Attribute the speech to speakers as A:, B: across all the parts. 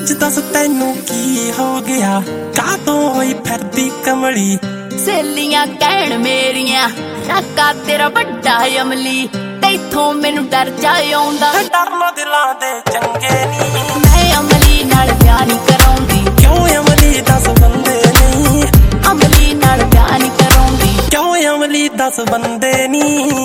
A: सच दस तैनू की हो गया, कातों होई फिरदी कमली।
B: सहेलियां कहण मेरियां काका तेरा बड़ा अमली, तैथों मैनू डर जाए आउंदा।
A: डरना दिलां दे चंगे नी,
B: मैं अमली नाल ब्याह नहीं कराउंदी।
A: क्यों अमली दस बंदे नहीं,
B: अमली नाल ब्याह नहीं कराउंदी।
A: क्यों अमली दस बंदे नी।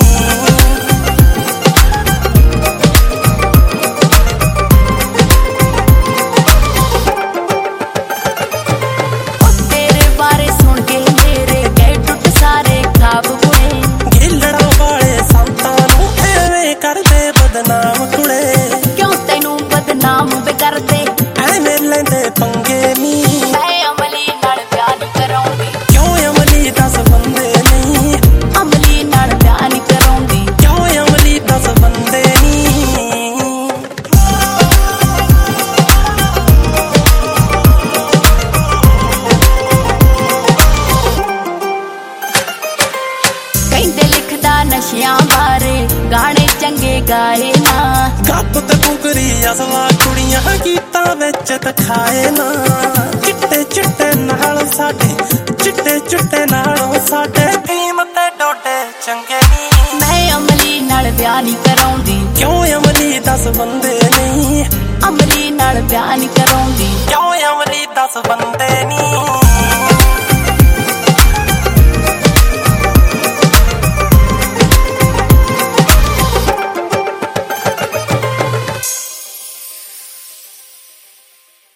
B: नशियां बारे गाने चंगे गाए ना,
A: गप ते फुकरी असला कुड़ियां गीतां विच दिखाए ना। चिट्टे चिट्टे नाल साडे, चिट्टे चिट्टे नालों साडे फीम ते डोडे चंगे नी।
B: मैं अमली नाल ब्याह नहीं कराउंदी।
A: क्यों अमली दस बंदे नहीं,
B: अमली नाल ब्याह नहीं कराउंदी।
A: क्यों अमली दस बंदे नी।